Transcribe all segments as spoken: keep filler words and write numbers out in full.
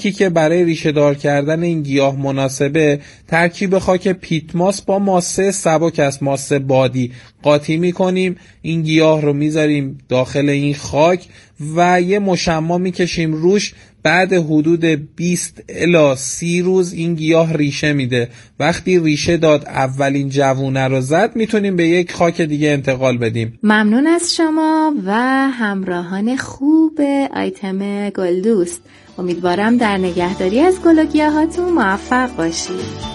کی که برای ریشه دار کردن این گیاه مناسبه، ترکیب خاک پیتماس با ماسه سبک است، ماسه بادی قاطی میکنیم، این گیاه رو میذاریم داخل این خاک و یه مشما میکشیم روش. بعد حدود بیست الی سی روز این گیاه ریشه میده. وقتی ریشه داد اولین جوونه رو زد، میتونیم به یک خاک دیگه انتقال بدیم. ممنون از شما و همراهان خوب آیتم گلدوست. امیدوارم در نگهداری از گل و گیاهاتون موفق باشید.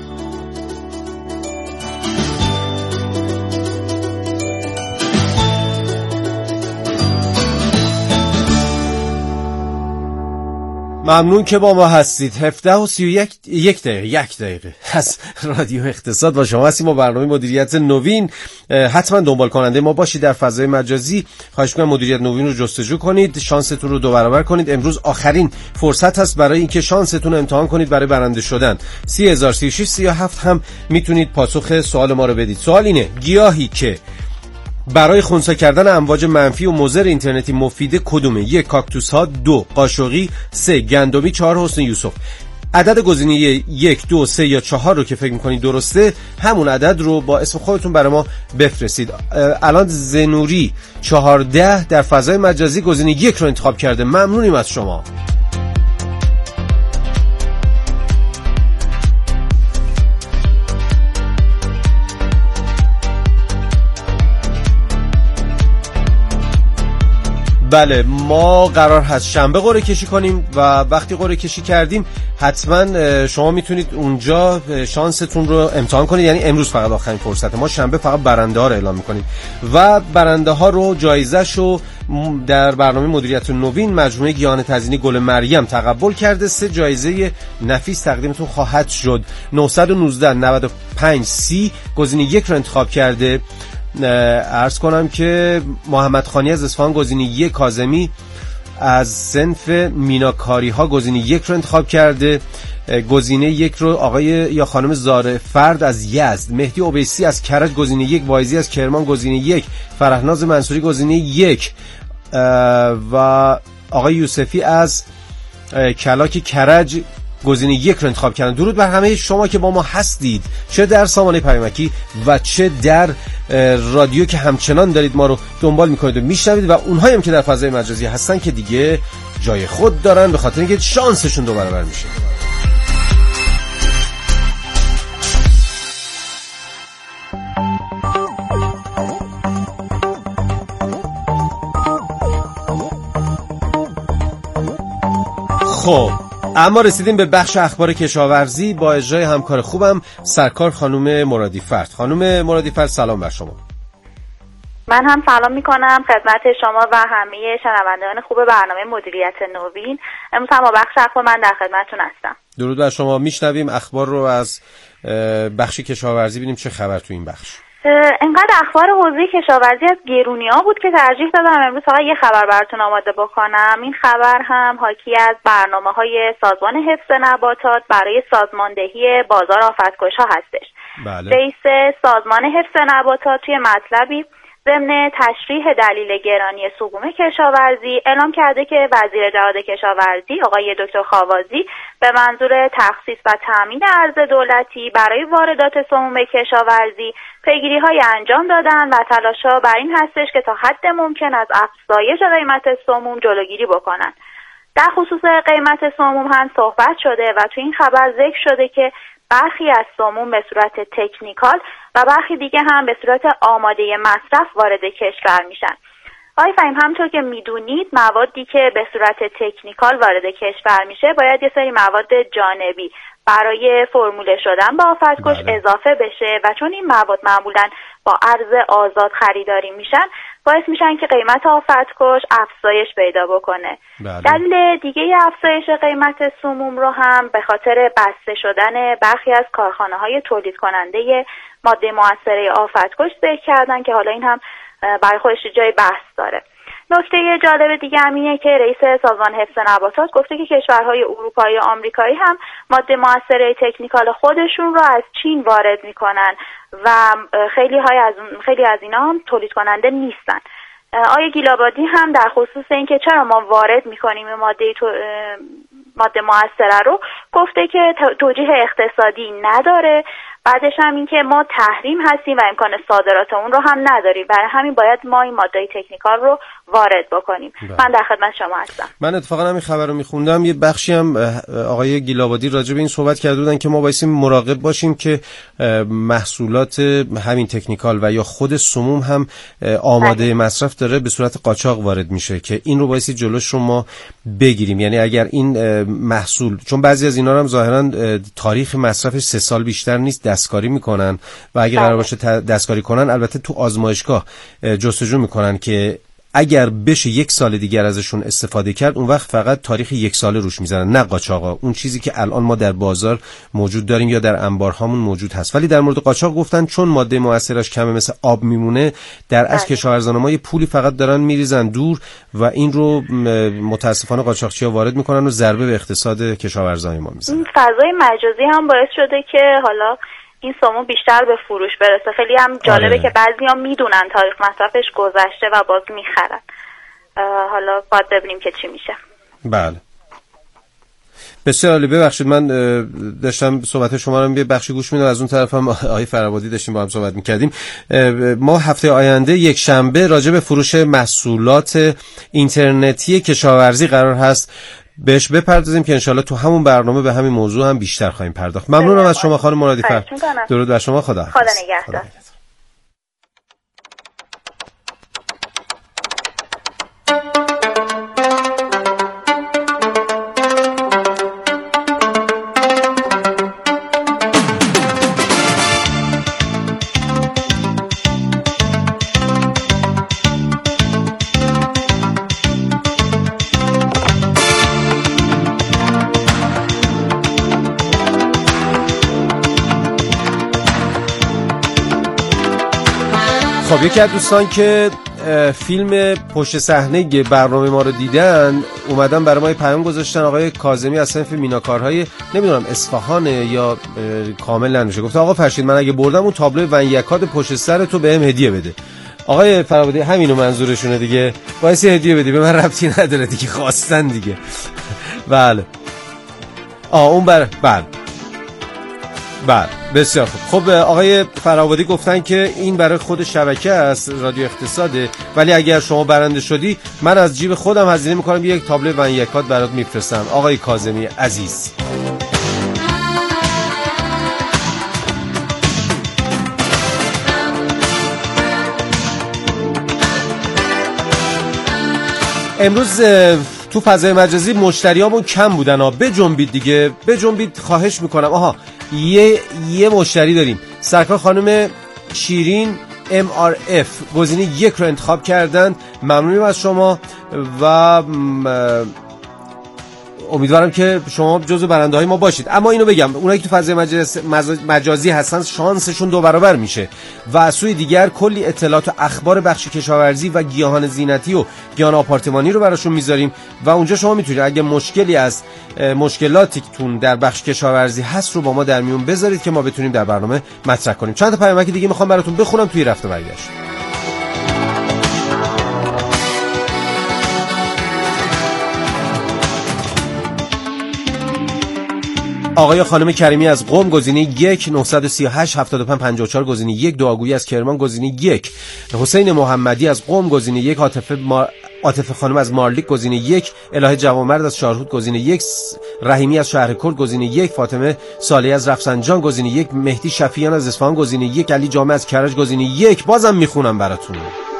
ممنون که با ما هستید. هفده و سی و یک یک دقیقه یک دقیقه از رادیو اقتصاد با شما هستیم و برنامه مدیریت نوین. حتما دنبال کننده ما باشید در فضای مجازی. خواهش می‌کنم مدیریت نوین رو جستجو کنید، شانستون رو دو برابر کنید. امروز آخرین فرصت هست برای اینکه شانستون رو امتحان کنید برای برنده شدن. سی هزار سی و شش سی و هفت هم میتونید پاسخ سوال ما رو بدید. سوال اینه: گیاهی که برای خنثی کردن امواج منفی و مضر اینترنتی مفیده کدومه؟ یک، کاکتوس ها. دو، قاشقی. سه، گندمی. چهار، حسن یوسف. عدد گزینه یک، دو، سه یا چهار رو که فکر میکنید درسته، همون عدد رو با اسم خودتون برای ما بفرستید. الان زنوری چهارده در فضای مجازی گزینه یک رو انتخاب کرده. ممنونیم از شما. بله، ما قرار هست شنبه قرعه کشی کنیم و وقتی قرعه کشی کردیم حتما شما میتونید اونجا شانستون رو امتحان کنید. یعنی امروز فقط آخرین فرصته، ما شنبه فقط برنده ها رو اعلام میکنیم و برنده ها رو جایزه‌شو در برنامه مدیریت نوین مجموعه گیاهان تزیینی گل مریم تقبل کرده. سه جایزه نفیس تقدیمتون خواهد شد. نه یک نه نه پنج سی گزینه یک رو انتخاب کرده. عرض کنم که محمد خانی از اصفهان گزینه یک، کاظمی از صنف میناکاری ها گزینه یک رو انتخاب کرده. گزینه یک رو آقای یا خانم زاره فرد از یزد، مهدی اوبیسی از کرج گزینه یک، وایزی از کرمان گزینه یک، فرهناز منصوری گزینه یک و آقای یوسفی از کلاک کرج گزینه یک رو انتخاب کردن. درود بر همه شما که با ما هستید، چه در سامانه پیامکی و چه در رادیو که همچنان دارید ما رو دنبال میکنید و میشنوید، و اونهایی هم که در فضای مجازی هستن که دیگه جای خود دارن به خاطر اینکه شانسشون دو برابر میشه. خب اما رسیدیم به بخش اخبار کشاورزی با اجرای همکار خوبم سرکار خانم مرادی فرد. خانم مرادی فرد سلام بر شما. من هم سلام میکنم خدمت شما و همه شنوندگان خوب برنامه مدیریت نوین. امروز هم با بخش اخبار من در خدمتتون هستم. درود بر شما. میشنویم اخبار رو از بخش کشاورزی، ببینیم چه خبر تو این بخش. انقدر اخبار حوزه کشاورزی از گرونی‌ها بود که ترجیح دادم امروز فقط یه خبر براتون آماده بکنم. این خبر هم حاکی از برنامه‌های سازمان حفظ نباتات برای سازماندهی بازار آفت‌کش‌ها هستش. بله. رئیس سازمان حفظ نباتات توی مطلبی ضمن تشریح دلیل گرانی سقوم کشاورزی اعلام کرده که وزیر جهاد کشاورزی آقای دکتر خاوازی به منظور تخصیص و تامین ارز دولتی برای واردات سموم کشاورزی پیگیری‌های انجام دادن و تلاش‌ها بر این هستش که تا حد ممکن از افزایش قیمت سموم جلوگیری بکنن. در خصوص قیمت سموم هم صحبت شده و تو این خبر ذکر شده که برخی از سموم به صورت تکنیکال و برخی دیگه هم به صورت آماده مصرف وارد کشور میشن. آقای فهیم، همونطور که میدونید موادی که به صورت تکنیکال وارد کشور میشه باید یه سری مواد جانبی برای فرموله شدن به آفت‌کش اضافه بشه و چون این مواد معمولاً با ارز آزاد خریداری میشن باعث میشن که قیمت آفت‌کش افزایش پیدا بکنه. بله. دلیل دیگه افزایش قیمت سموم رو هم به خاطر بسته شدن برخی از کارخانه‌های تولید کننده ماده مؤثره آفت‌کش ذکر کردن که حالا این هم برای خودش جای بحث داره. نکته جالب دیگه هم اینه که رئیس سازمان حفظ نباتات گفته که کشورهای اروپایی و آمریکایی هم ماده مؤثره تکنیکال خودشون رو از چین وارد میکنن و خیلی های از خیلی از اینا هم تولید کننده نیستن. آیه گیلابادی هم در خصوص اینکه چرا ما وارد میکنیم ماده ماده مؤثره رو گفته که توجیه اقتصادی نداره. بعدش هم این که ما تحریم هستیم و امکان صادرات اون رو هم نداریم، برای همین باید ما این ماده تکنیکال رو وارد بکنیم. بله. من در خدمت شما هستم. من اتفاقا همین خبر رو میخوندم، یه بخشی هم آقای گیلابادی راجع به این صحبت کرده بودن که ما بایستی مراقب باشیم که محصولات همین تکنیکال و یا خود سموم هم آماده بله. مصرف داره به صورت قاچاق وارد میشه که این رو بایستی جلوش رو ما بگیریم. یعنی اگر این محصول، چون بعضی از اینا هم ظاهرا تاریخ مصرفش سه سال بیشتر نیست، دستکاری میکنن و اگه قرار باشه دستکاری کنن البته تو آزمایشگاه جستجو میکنن که اگر بشه یک سال دیگر ازشون استفاده کرد اون وقت فقط تاریخ یک ساله روش میزنن، نه قاچاقا، اون چیزی که الان ما در بازار موجود داریم یا در انبارهامون موجود هست. ولی در مورد قاچاق گفتن چون ماده مؤثرش کمه مثل آب میمونه، در اصل کشاورزان ما یه پولی فقط دارن میریزن دور و این رو متاسفانه قاچاقچی‌ها وارد میکنن و ضربه به اقتصاد کشاورزان ما میزنن. این فضای مجازی هم باعث شده که حالا این سموم بیشتر به فروش برسه. خیلی هم جالبه آره. که بعضی‌ها میدونن تاریخ مصرفش گذشته و باز میخرن. حالا باید ببینیم که چی میشه. بله. بسیار عالی. ببخشید من داشتم صحبت شما رو یه بخشی گوش میدم، از اون طرف هم آقای فرابادی داشتیم با هم صحبت میکردیم. ما هفته آینده یک شنبه راجع به فروش محصولات اینترنتی کشاورزی قرار هست بهش بپردازیم که انشالله تو همون برنامه به همین موضوع هم بیشتر خواهیم پرداخت. ممنونم از شما خانم مرادی فر. درود بر شما. خدا خدا نگهدار. خب یکی از دوستان که فیلم پشت صحنه برنامه ما رو دیدن اومدن برای ما پیام گذاشتن. آقای کاظمی از صنف میناکارهای نمیدونم اصفهان یا کامل نمیشه، گفت آقا فرشید من اگه بردم اون تابلو ونیکاد پشت سر تو بهم هدیه بده. آقای فرابادی همینو منظورشونه دیگه، باعث هدیه بدی، به من ربطی نداره دیگه، خواستن دیگه. بله آ اون بر بله بله بسیار خوب. خب آقای فرابادی گفتن که این برای خود شبکه است، رادیو اقتصاده، ولی اگر شما برنده شدی من از جیب خودم هزینه میکنم یک تابلو ونیکاد برات میفرستم. آقای کاظمی عزیز. امروز تو فضای مجازی مشتریامون کم بودن ها، بجنبید دیگه، بجنبید خواهش میکنم. آها یه یه مشتری داریم، سرکار خانم شیرین ام آر اف گزینه یک رو انتخاب کردن. ممنونیم از شما و امیدوارم که شما جزو برنده های ما باشید. اما اینو بگم اونایی که تو فضای مجازی هستن شانسشون دو برابر میشه و از سوی دیگر کلی اطلاعات و اخبار بخش کشاورزی و گیاهان زینتی و گیاهان آپارتمانی رو براشون میذاریم و اونجا شما میتونید اگه مشکلی از مشکلاتتون در بخش کشاورزی هست رو با ما در میون بذارید که ما بتونیم در برنامه مطرح کنیم. چند تا پیامک دیگه میخوام براتون بخونم توی رفت و برگشت. آقای خانم کریمی از قم گزینه یک، نه سه هشت هفتاد و پنج پنجاه و چهار گزینه یک، دعاگویی از کرمان گزینه یک، حسین محمدی از قم گزینه یک، عاطفه ما... عاطفه خانم از مارلیک گزینه یک، الهه جوانمرد از شاهرود گزینه یک، رحیمی از شهر کرد گزینه یک، فاطمه صالحی از رفسنجان گزینه یک، مهدی شفیعیان از اصفهان گزینه یک، علی جامع از کرج گزینه یک. بازم میخونم براتون.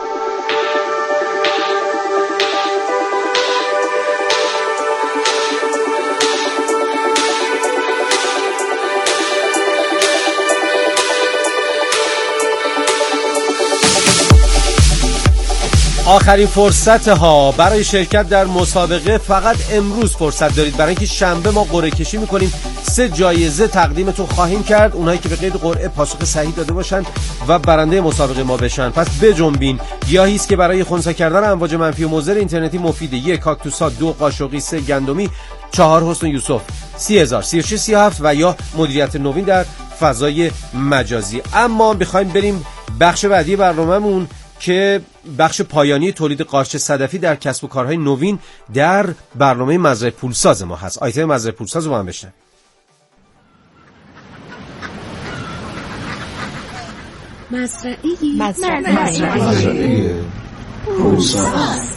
آخرین فرصت ها برای شرکت در مسابقه فقط امروز فرصت دارید، برای اینکه شنبه ما قرعه کشی میکنیم. سه جایزه تقدیمتون خواهیم کرد، اونایی که به قید قرعه پاسخ صحیح داده باشن و برنده مسابقه ما بشن. پس بجنبین. گیاهی است که برای خنثی کردن امواج منفی و مضر اینترنتی مفیده. یک کاکتوسا، دو قاشقی، سه گندمی، چهار حسن یوسف، سی هزار سی و شش سی و هفت و یا مدیریت نوین در فضای مجازی. اما بخوایم بریم بخش بعدی برنامه‌مون که بخش پایانی تولید قارچ صدفی در کسب و کارهای نوین در برنامه مزرعه پولساز ما هست. آیتم مزرعه پولساز رو با هم بشنویم. مزرعه مزرعه پولساز.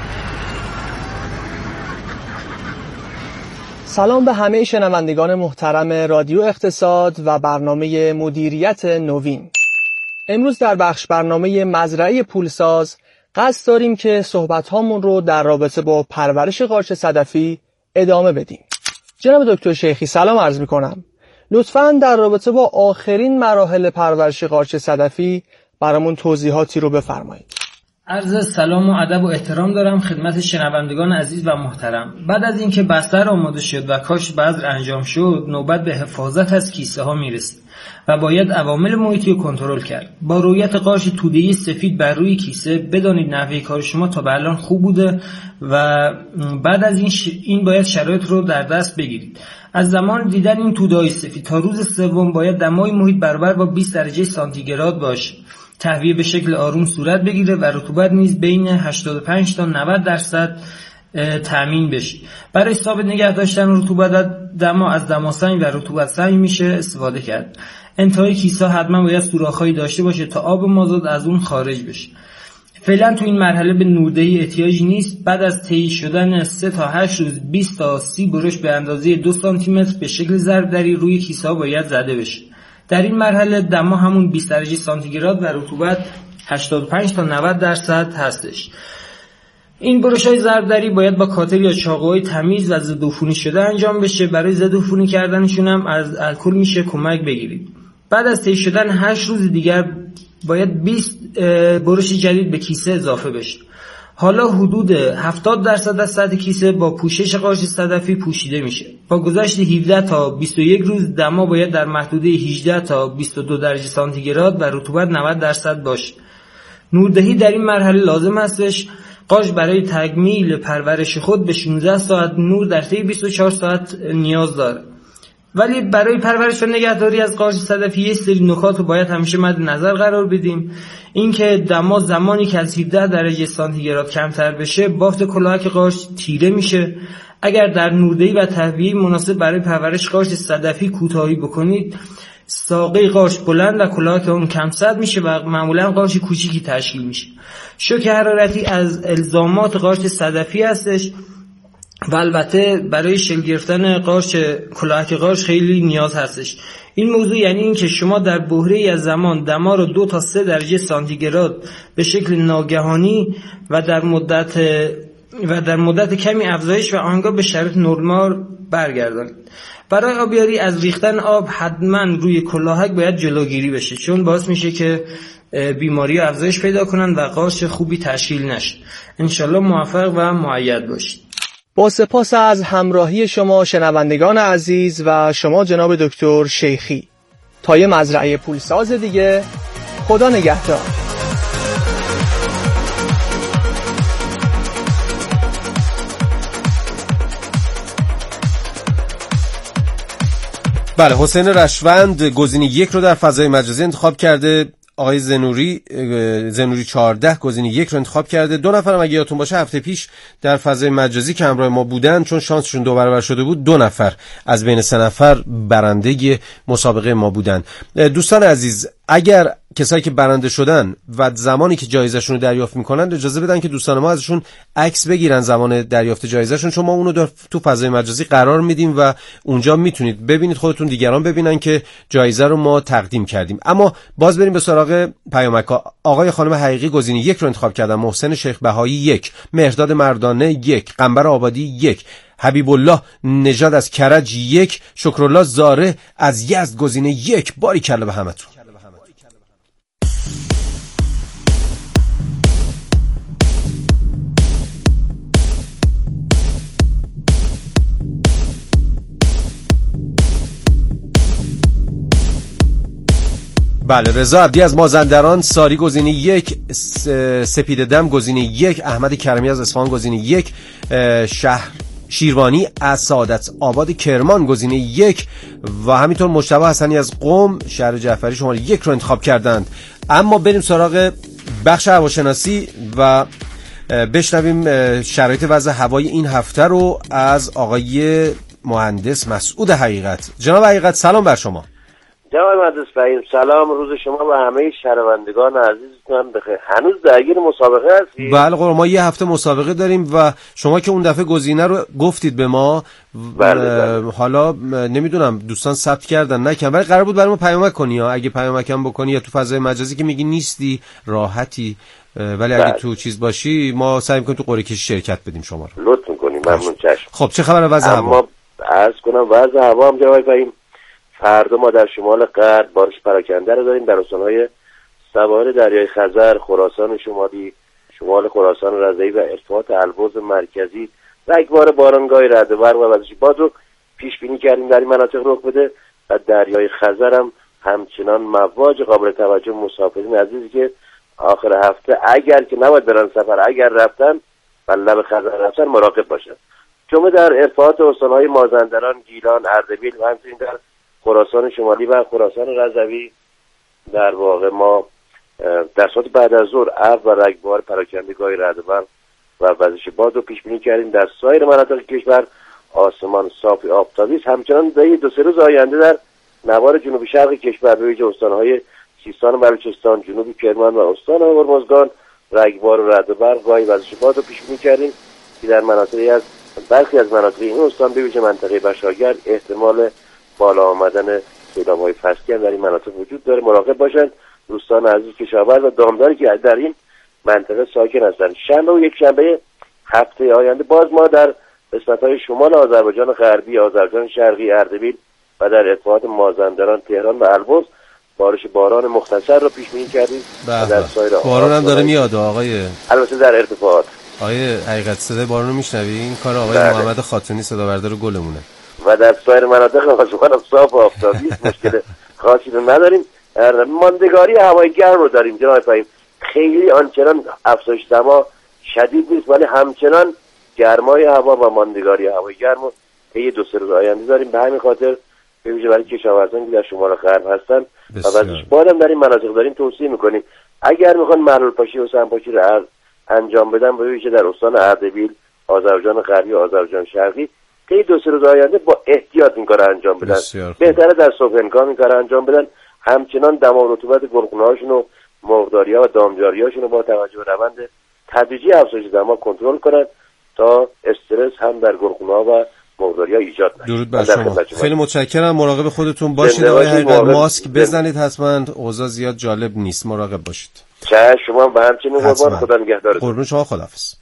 سلام به همه شنوندگان محترم رادیو اقتصاد و برنامه مدیریت نوین. امروز در بخش برنامه مزرعه پولساز قصد داریم که صحبت هامون رو در رابطه با پرورش قارچ صدفی ادامه بدیم. جناب دکتر شیخی سلام عرض می کنم. لطفاً در رابطه با آخرین مراحل پرورش قارچ صدفی برامون توضیحاتی رو بفرمایید. عرض سلام و ادب و احترام دارم خدمت شنوندگان عزیز و محترم. بعد از اینکه بستر آماده شد و کاشت بذر انجام شد، نوبت به حفاظت از کیسه ها میرسید و باید عوامل محیطی رو کنترل کرد. با رویت قارچ توده‌ای سفید بر روی کیسه بدانید نحوه کار شما تا به الان خوب بوده و بعد از این ش... این باید شرایط رو در دست بگیرید. از زمان دیدن این توده‌های سفید تا روز سوم باید دمای محیط برابر با بیست درجه سانتیگراد باشه. تهویه به شکل آروم صورت بگیره و رطوبت نیز بین هشتاد و پنج تا نود درصد تامین بشه. برای ثابت نگه داشتن رطوبت دما از دماسنج و رطوبت سنج میشه استفاده کرد. انتهای کیسه حتما باید سوراخ‌هایی داشته باشه تا آب مازاد از اون خارج بشه. فعلا تو این مرحله به نوردهی احتیاجی نیست. بعد از طی شدن سه تا هشت روز بیست تا سی برش به اندازه دو سانتی متر به شکل ضربدری روی کیسه ها باید زده بشه. در این مرحله دما همون بیست درجه سانتیگراد و رطوبت هشتاد و پنج تا نود درصد هستش. این برش‌های ضربدری باید با کاتر یا چاقوهای تمیز و ضدعفونی شده انجام بشه. برای ضدعفونی کردنشون هم از الکل میشه کمک بگیرید. بعد از طی شدن هشت روز دیگر باید بیست برش جدید به کیسه اضافه بشه. حالا حدود هفتاد درصد از سطح کیسه با پوشش قارچ صدفی پوشیده میشه. با گذشت هفده تا بیست و یک روز دما باید در محدوده هجده تا بیست و دو درجه سانتیگراد و رطوبت نود درصد باشه. نوردهی در این مرحله لازم هستش. قارچ برای تکمیل پرورش خود به شانزده ساعت نور در طی بیست و چهار ساعت نیاز داره. ولی برای پرورش و نگهداری از قارچ صدفی یه سری نکات رو باید همیشه مد نظر قرار بدیم. اینکه دما زمانی که از هفده درجه سانتیگراد کمتر بشه بافت کلاهک قارچ تیره میشه. اگر در نوردهی و تهویه مناسب برای پرورش قارچ صدفی کوتاهی بکنید ساقه قارچ بلند و کلاهک اون کم سد میشه و معمولا قارچ کوچیکی تشکیل میشه. شوک حرارتی از الزامات قارچ صدفی هستش و البته برای شکل گرفتن قارچ کلاهک قارچ خیلی نیاز هستش. این موضوع یعنی این که شما در بحره‌ای از زمان دما رو دو تا سه درجه سانتیگراد به شکل ناگهانی و در مدت و در مدت کمی افزایش و آنگاه به شرایط نرمال برگردانید. برای آبیاری از ریختن آب حتما روی کلاهک باید جلوگیری بشه، چون باعث میشه که بیماری افزایش پیدا کنن و قارچ خوبی تشکیل نشه. انشالله موفق و مؤید باشید. با سپاس از همراهی شما شنوندگان عزیز و شما جناب دکتر شیخی. تا یه مزرعه پولساز دیگه، خدا نگهدار. بله، حسین رشوند گزینه یک رو در فضای مجازی انتخاب کرده. آقای زنوری زنوری چهارده گزینه یک رو انتخاب کرده. دو نفرم اگه یادتون باشه هفته پیش در فضای مجازی که همراه ما بودن، چون شانسشون دو برابر شده بود، دو نفر از بین سه نفر برنده مسابقه ما بودن. دوستان عزیز، اگر کسایی که برنده شدن و زمانی که جایزه‌شون رو دریافت میکنن اجازه بدن که دوستان ما ازشون عکس بگیرن زمان دریافت جایزه‌شون، چون ما اونو در تو فضای مجازی قرار میدیم و اونجا میتونید ببینید، خودتون دیگران ببینن که جایزه رو ما تقدیم کردیم. اما باز بریم به سراغ پیامک‌ها. آقای خانم حقیقی گزینه یک رو انتخاب کردن، محسن شیخ بهایی یک، مهرداد مردانه یک، قنبر آبادی یک، حبیب الله نژاد از کرج یک، شکرالله زاره از یزد گزینه یک. باریکلا به همتون. بله، رضا عبدی از مازندران، ساری گزینه یک، سپید دم گزینه یک، احمد کرمی از اصفهان گزینه یک، شهر شیروانی از سعادت آباد کرمان گزینه یک و همینطور مجتبی حسنی از قم شهر جعفری شماره یک رو انتخاب کردند. اما بریم سراغ بخش هواشناسی و بشنویم شرایط وضع هوای این هفته رو از آقای مهندس مسعود حقیقت. جناب حقیقت سلام بر شما. جناب مهندس فهیم سلام، روز شما و همه شنوندگان عزیزتون بخیر. هنوز درگیر مسابقه هستید؟ بله قربان، ما یه هفته مسابقه داریم و شما که اون دفعه گزینه رو گفتید به ما. بله بله. حالا نمیدونم دوستان ثبت کردن نکن، ولی قرار بود برای ما پیامک کنی یا اگه پیامکم بکنی یا تو فضای مجازی که میگی نیستی راحتی، ولی اگه بله. تو چیز باشی ما سعی می‌کنیم تو قرعه کشی شرکت بدیم شما رو. لطف می‌کنیم، ممنون. چشم. خب چه خبر وضع هوا؟ اما عرض کنم وضع هوا هم جناب فهیم فردا ما در شمال غرب بارش پراکنده رو داریم، در استان‌های سواحل دریای خزر، خراسان شمالی، شمال خراسان رضوی و ارتفاعات البرز مرکزی رگبار بارانگاهی رعده‌برق و وزش باد رو پیش بینی کردیم در این مناطق رخ بده و دریای خزر هم همچنان مواج قابل توجه مسافرین عزیزی که آخر هفته اگر که نباید برن سفر، اگر رفتن و لب خزر رفتن مراقب باشن. جمعه در ارتفاعات استان‌های مازندران، گیلان، اردبیل و همچنین در خراسان شمالی و خراسان رضوی در واقع ما در ساعت بعد از ظهر ابر و رگبار پراکندگاهی رعده‌برق و وزش باد رو پیش بینی کردیم. در سایر مناطق کشور آسمان صاف آفتابی است. همچنان در دو سه روز آینده در نوار جنوبی شرق کشور به ویژه استان‌های سیستان و بلوچستان، جنوب کرمان و استان هرمزگان رگبار و رعده‌برق گاهی وزش باد رو پیش بینی کردیم که در مناطقی از برخی از مناطق این استان به ویژه منطقه بشارگرد احتمال بالا آمدن سیلاب‌های فصلی در این مناطق وجود داره. مراقب باشند دوستان عزیز کشاورز و دامداری که در این منطقه ساکن هستند. شنبه و یک شنبه هفته آینده باز ما در قسمت‌های شمال آذربایجان غربی، آذربایجان شرقی، اردبیل و در ارتفاعات مازندران، تهران و البرز بارش باران مختصر رو پیش بینی کردیم. در سایر باران هم داره میاد آقای، البته در ارتفاعات. آقای حقیقت صدای باران رو میشنوی؟ این کار آقای بله. محمد خاتونی صدا بردار گلمونه. و در سایر مناطق آسمان صاف و آفتابی مشکل خاصی رو نداریم. ماندگاری هوای گرم رو داریم جناب فهیم، خیلی آنچنان افزایش دما شدید نیست ولی همچنان گرمای هوا و ماندگاری هوای گرم رو طی دو سه روز آینده داریم. به همین خاطر به ویژه برای کشاورزان که در شمال غرب هستن و وزش بادم در این مناطق داریم توصیه میکنیم اگر میخوان محلول پاشی و سنپاشی رو انجام بدن به ویژه در استان اردبیل، آذربایجان غربی و آذربایجان شرقی طی دو سه روز آینده با احتیاط این کار انجام بدن. بهتره در صبح هنگام این کار انجام بدن. همچنان دما و رطوبت گلخونه‌هاشون و مرغداری‌ها و دامجاری‌هاشون رو با توجه به روند تدریجی افزایش دما کنترل کنن تا استرس هم در گلخونه‌ها و مرغداری‌ها ایجاد نشه. درود بر شما. خیلی متشکرم. مراقب خودتون باشید. آقای حقیقت ماسک بزنید حتما، اوضاع زیاد جالب نیست. مراقب باشید. چه شما به همچنین قربان، خدا نگهدارتون. قربون شما، خداحافظ.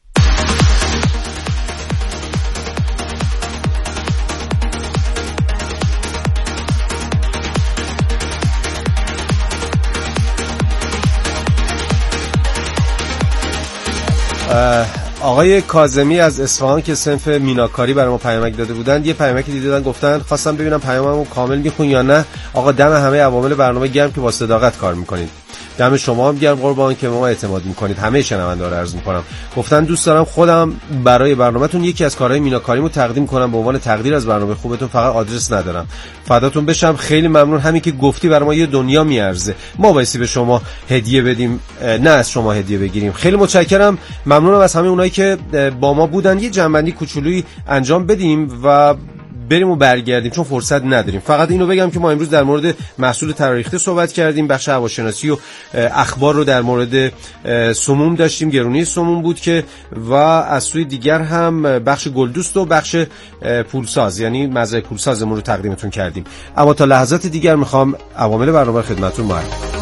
آقای کاظمی از اصفهان که صنف میناکاری برای ما پیامک داده بودند، یه پیامکی دیدن گفتن خواستم ببینم پیاممو کامل میخون یا نه. آقا دم همه عوامل برنامه گرم که با صداقت کار میکنید. دم شما هم گرم قربان که ما اعتماد میکنید. همه شنونده‌ها رو عرض میکنم. گفتن دوست دارم خودم برای برنامه‌تون یکی از کارهای میناکاریمو تقدیم کنم به عنوان تقدیر از برنامه خوبتون، فقط آدرس ندارم. فداتون بشم. خیلی ممنون. همین که گفتی برای ما یه دنیا میارزه. ما بایستی به شما هدیه بدیم نه از شما هدیه بگیریم. خیلی متشکرم. ممنونم از همه اونایی که با ما بودن. یه جنبندی کوچولویی انجام بدیم و بریم و برگردیم چون فرصت نداریم. فقط اینو بگم که ما امروز در مورد محصول تراریخته صحبت کردیم، بخش هواشناسی و اخبار رو در مورد سموم داشتیم، گرونی سموم بود که و از سوی دیگر هم بخش گلدوست و بخش پولساز یعنی مزرعه پولسازمون رو تقدیمتون کردیم. اما تا لحظات دیگر میخوام عوامل برنامه خدمتتون معرفی کنم.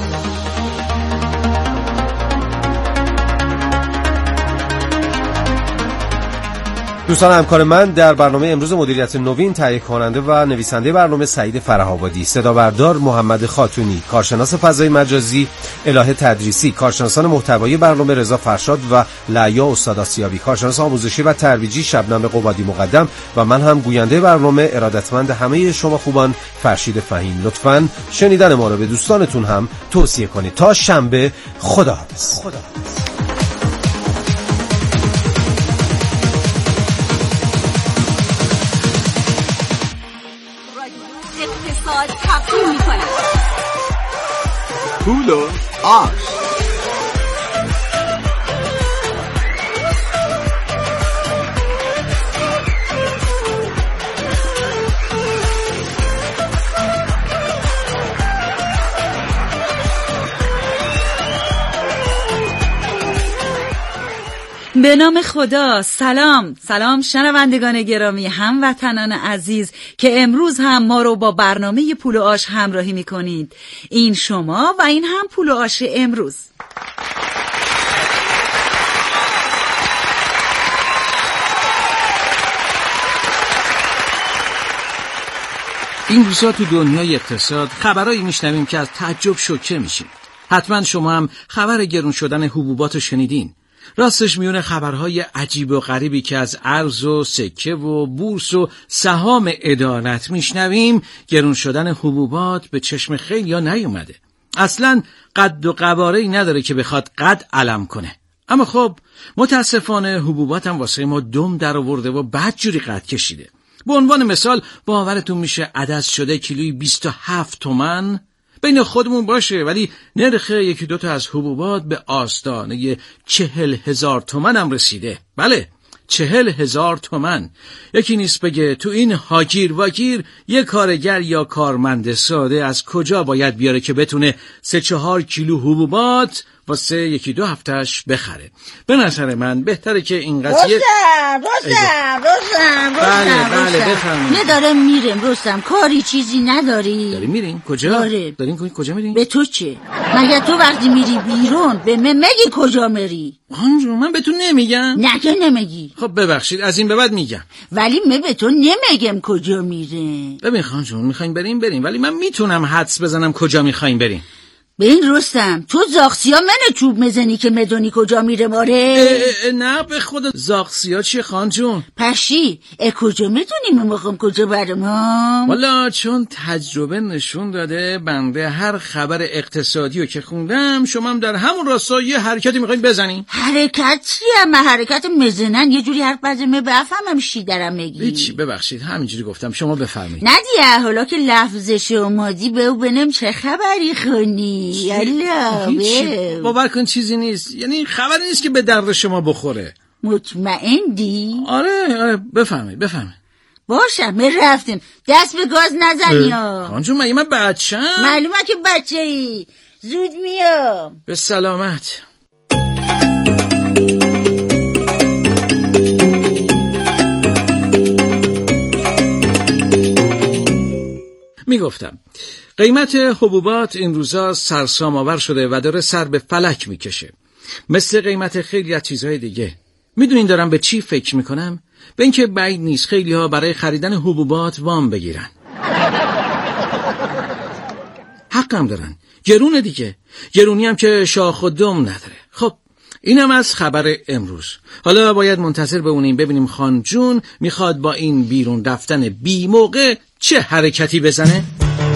دوستان همکار من در برنامه امروز مدیریت نوین تهیه کننده و نویسنده برنامه سعید فره‌آبادی، صدابردار محمد خاتونی، کارشناس فضای مجازی الهه تدریسی، کارشناسان محتوایی برنامه رضا فرشاد و لعیا استاد آسیابی، کارشناس آموزشی و ترویجی شبنم قبادی مقدم و من هم گوینده برنامه ارادتمند همه شما خوبان فرشید فهیم. لطفاً شنیدن ما رو به دوستانتون هم توصیه کنید. تا شنبه، خداحافظ. خداحافظ. پول و آش به نام خدا. سلام سلام شنوندگان گرامی، هموطنان عزیز که امروز هم ما رو با برنامه پول و آش همراهی میکنید. این شما و این هم پول و آش امروز. این روزا تو دنیای اقتصاد خبرایی میشنویم که از تعجب شوکه میشیم. حتما شما هم خبر گرون شدن حبوبات رو شنیدین. راستش میونه خبرهای عجیب و غریبی که از ارز و سکه و بورس و سهام عدالت میشنویم، گرون شدن حبوبات به چشم خیلیا نیومده. اصلا قد و قواره‌ای نداره که بخواد قد علم کنه. اما خب متاسفانه حبوبات هم واسه ما دم در آورده و بدجوری قد کشیده. به عنوان مثال باورتون میشه عدس شده کیلویی بیست و هفت تومن؟ بین خودمون باشه، ولی نرخ یکی دوتا از حبوبات به آستانه چهل هزار تومن هم رسیده. بله، چهل هزار تومن. یکی نیست بگه تو این هاگیر واگیر یک کارگر یا کارمند ساده از کجا باید بیاره که بتونه سه چهار کیلو حبوبات واسه یکی دو هفتهش بخره. به نظر من بهتره که این قضیه رستم رستم رستم بله بله بفرمایید. نه دارم میرم رستم، کاری چیزی نداری؟ داری میرین کجا؟ داره. دارین کجا میرین؟ به تو چه؟ مگه تو وقتی میری بیرون به من میگی کجا میری؟ خانجون من به تو نمیگم. نه که نمیگی. خب ببخشید، از این به بعد میگم. ولی من به تو نمیگم کجا میره. ببین خانجون، میخواین بریم بریم، ولی من میتونم حدس بزنم کجا میخواین بریم. به این رستم تو زاغسیا منو چوب میزنی که مدونی کجا میره ماره؟ اه اه نه به خدا زاغسیا چیه خانجون؟ پشی اه کجا میدونی من میخوام کجا برم ها؟ والا چون تجربه نشون داده بنده هر خبر اقتصادی رو که خوندم شما هم در همون راستا یه حرکتی میخواین بزنین. حرکت چیه؟ من حرکت میزنن یه جوری حرف بزنم بفهمم چی دارم میگی. هیچی ببخشید همینجوری گفتم، شما بفرمایید. ندیه حالا که لفظش اومدی بهو بنم چه خبری خونی؟ یالا باور کن چیزی نیست، یعنی خبری نیست که به درد شما بخوره. مطمئنی؟ آره آره بفهمید بفهمید. باشه من رفتم، دست به گاز نزنی ها. خانجون مگه من بچه‌ام؟ معلومه که بچه ای، زود میام. به سلامت. میگفتم قیمت حبوبات این روزا سرسام آور شده و داره سر به فلک میکشه، مثل قیمت خیلی از چیزهای دیگه. میدونین دارم به چی فکر میکنم؟ به اینکه بعید نیست خیلی ها برای خریدن حبوبات وام بگیرن. حقم دارن، گرونه دیگه، گرونی هم که شاخ و دم نداره. خب اینم از خبر امروز. حالا باید منتظر بمونیم ببینیم خانجون میخواد با این بیرون رفتن بی موقع چه حرکتی بزنه.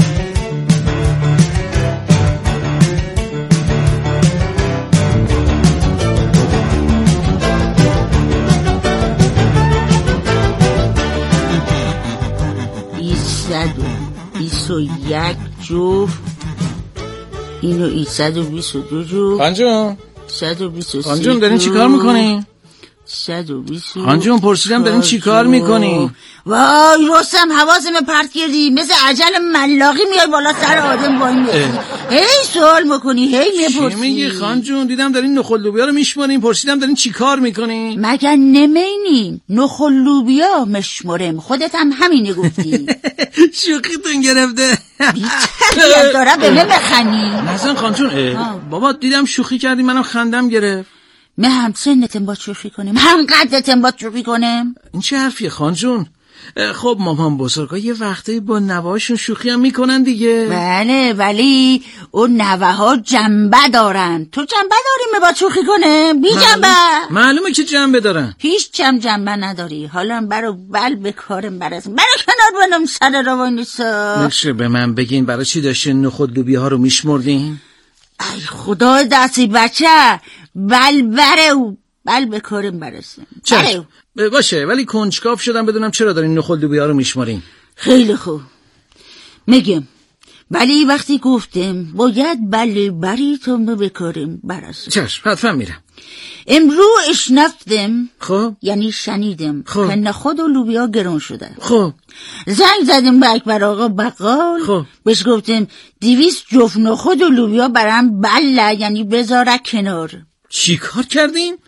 بیست و یک جفت، اینو صد و بیست و دو جفت. خانجون صد و بیست و سه خانجون دارین چی کار میکنی؟ صد و بیست. خانجون پرسیدم دارین چی کار میکنی؟ وای رستم حواسم پرت کردی، مثل عجل ملاقی میای بالا سر آدم وای میای. هی سوال میکنی هی میپرسی. چی میگی خانجون؟ دیدم دارین نخل لوبیا رو میشمارین، پرسیدم دارین چی کار میکنی؟ مگر نمینین نخل لوبیا مشمرم، خودت هم همینه گفتی. شوخیتون گرفته. بیچاره داره به من بخنی. مثلا خانجون بابا دیدم شوخی کردی منم خندم گرفت. من هم سنتم با شوخی کنم، هم قدتم با شوخی کنم. این چه حرفیه خانجون؟ خب مامان بزرگا یه وقتی با نوهاشون شوخی هم میکنن دیگه. بله ولی اون نوه ها جنبه دارن. تو جنبه داری با شوخی کنه؟ بی جنبه. معلومه که جنبه دارن. هیچ چم جنبه نداری. حالا برو بل بکارم برسم، برو کنار بنام سر رو وانیسا. نشه به من بگین برای چی داشتین نخود لوبیا ها رو میشمردین؟ ای خدا دستی بچه، بل برو بل بکارم برسم. چشم باشه، ولی کنجکاو شدم بدونم چرا دارین نخل لوبیا رو میشمارین. خیلی خوب میگم، ولی وقتی گفتم باید بله بری تو بکارم برسم. چشم حتما میرم. امرو اشنفتم، خب یعنی شنیدم خب. که نخود و لوبیا گرون شده. خب زنگ زدم به اکبر آقا بقال. خب بهش گفتم دویست جفت نخود و لوبیا برام بله، یعنی بذاره کنار. چی کار کردین؟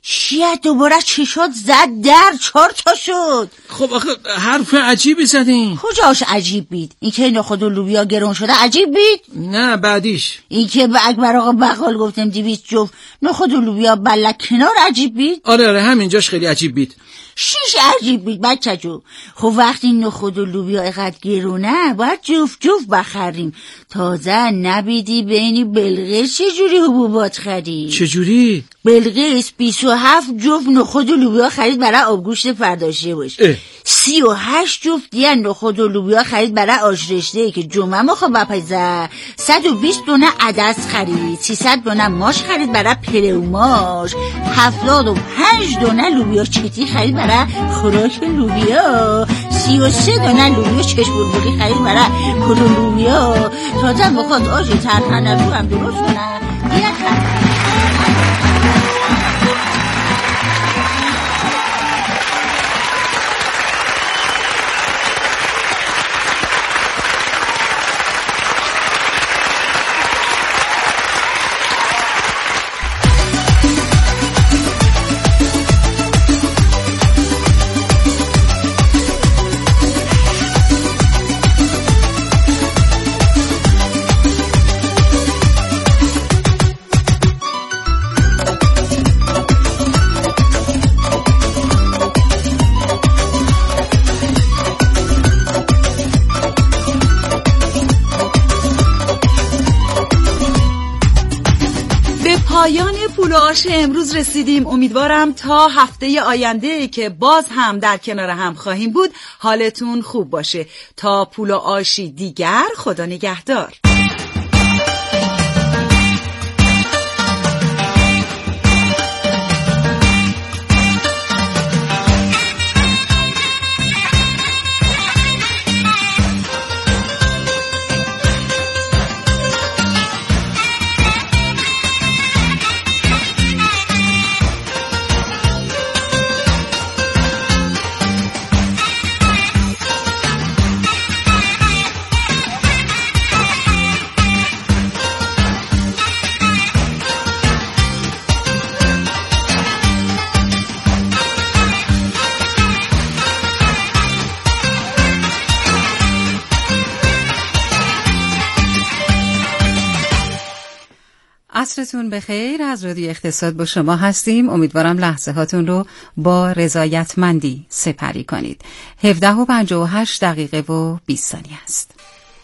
چیه دوباره چشات زد در چهار تا شد. خب آخه حرف عجیبی زدین. کجاش عجیب بید؟ این که نخود و لوبیا گرون شده عجیب بید؟ نه بعدیش این که به اکبر آقا بقال گفتم دویست جفت نخود و لوبیا بلک کنار عجیب بید؟ آره آره همینجاش خیلی عجیب بید. شیش عجیب بید بچه جو. خب وقتی نخود و لوبیا اینقدر گرونه باید جفت جفت بخریم. تازه نبیدی بینی بلقیس چجوری حبوبات خرید؟ چجوری؟ بلقیس بیست و هفت جفت نخود و لوبیا خرید برای آبگوشت فرداشته باشه. سی و هشت جفت دیگه نخود و لوبیا خرید برای آش رشته که جمعه ما خب بپزه. صد و بیست دونه عدس خرید. سیصد دونه ماش خرید برای پروماش. هفتاد و پنج دونه لوبیا چیتی خرید برای خوراک لوبیا. سی و سه دونه لوبیا چشم بلبلی خرید برای کلو لوبیا. تازه بخواد آش ترخنه رو هم درست کنه. دیگه پایان پول و آش امروز رسیدیم. امیدوارم تا هفته آینده که باز هم در کنار هم خواهیم بود حالتون خوب باشه. تا پول و آشی دیگر، خدا نگهدار. عصرتون بخیر. از رادیو اقتصاد با شما هستیم. امیدوارم لحظه هاتون رو با رضایتمندی سپری کنید. هفده و پنجاه و هشت دقیقه و بیست ثانیه است.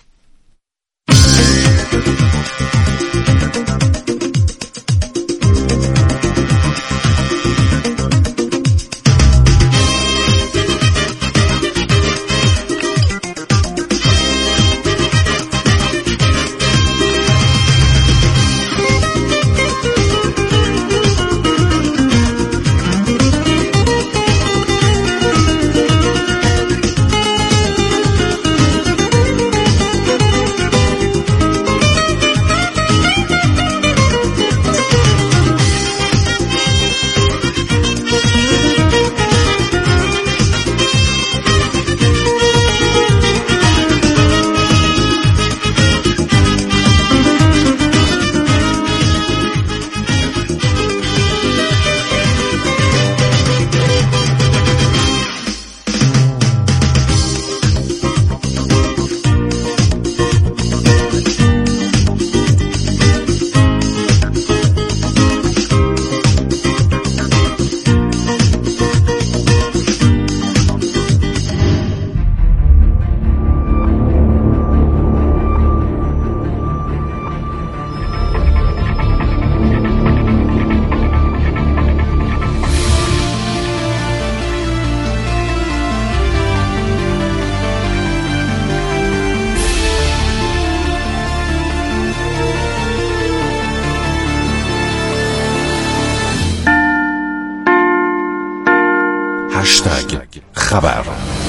خبر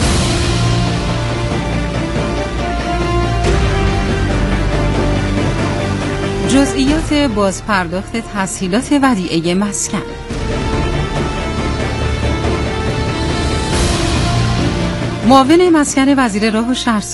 جزئیات بازپرداخت تسهیلات ودیعه مسکن. معاون مسکن وزیر راه و شهرسازی